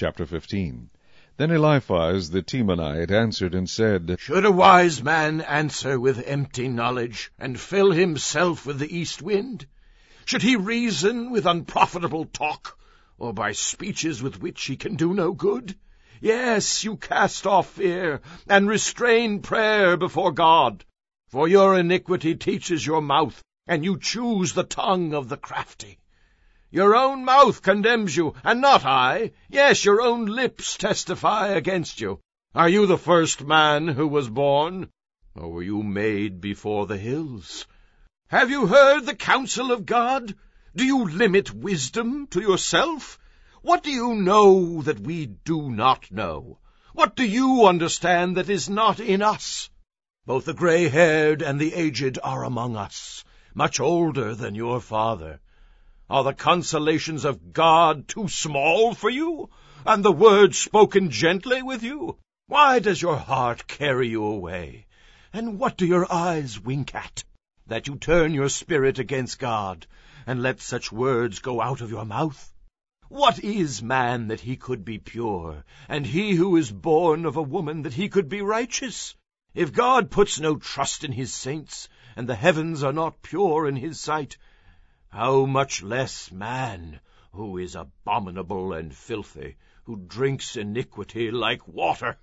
Chapter 15. Then Eliphaz the Temanite answered and said, Should a wise man answer with empty knowledge, and fill himself with the east wind? Should he reason with unprofitable talk, or by speeches with which he can do no good? Yes, you cast off fear, and restrain prayer before God. For your iniquity teaches your mouth, and you choose the tongue of the crafty. Your own mouth condemns you, and not I. Yes, your own lips testify against you. Are you the first man who was born? Or were you made before the hills? Have you heard the counsel of God? Do you limit wisdom to yourself? What do you know that we do not know? What do you understand that is not in us? Both the gray-haired and the aged are among us, much older than your father. Are the consolations of God too small for you, and the words spoken gently with you? Why does your heart carry you away? And what do your eyes wink at, that you turn your spirit against God, and let such words go out of your mouth? What is man that he could be pure, and he who is born of a woman that he could be righteous? If God puts no trust in his saints, and the heavens are not pure in his sight, how much less man, who is abominable and filthy, who drinks iniquity like water?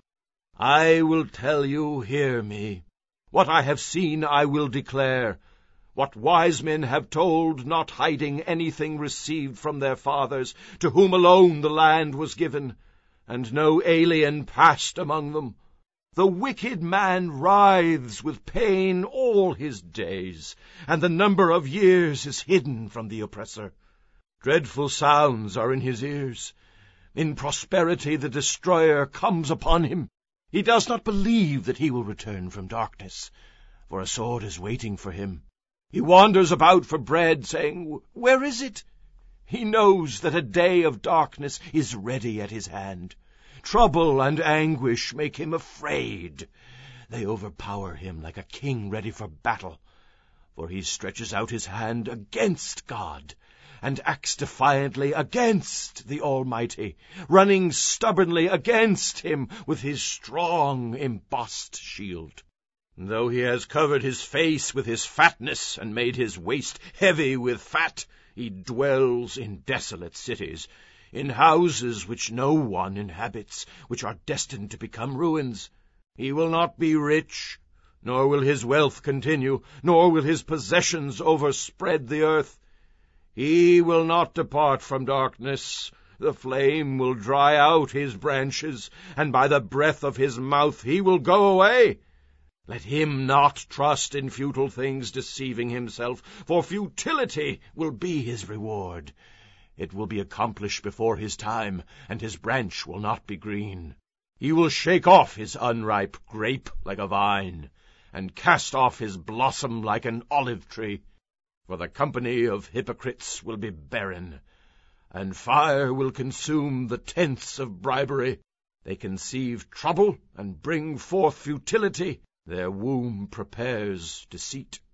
I will tell you, hear me. What I have seen I will declare. What wise men have told, not hiding anything received from their fathers, to whom alone the land was given, and no alien passed among them. The wicked man writhes with pain all his days, and the number of years is hidden from the oppressor. Dreadful sounds are in his ears. In prosperity the destroyer comes upon him. He does not believe that he will return from darkness, for a sword is waiting for him. He wanders about for bread, saying, Where is it? He knows that a day of darkness is ready at his hand. Trouble and anguish make him afraid. They overpower him like a king ready for battle. For he stretches out his hand against God, and acts defiantly against the Almighty, running stubbornly against him with his strong embossed shield. Though he has covered his face with his fatness, and made his waist heavy with fat, he dwells in desolate cities, in houses which no one inhabits, which are destined to become ruins. He will not be rich, nor will his wealth continue, nor will his possessions overspread the earth. He will not depart from darkness. The flame will dry out his branches, and by the breath of his mouth he will go away. Let him not trust in futile things, deceiving himself, for futility will be his reward. It will be accomplished before his time, and his branch will not be green. He will shake off his unripe grape like a vine, and cast off his blossom like an olive tree. For the company of hypocrites will be barren, and fire will consume the tents of bribery. They conceive trouble and bring forth futility. Their womb prepares deceit.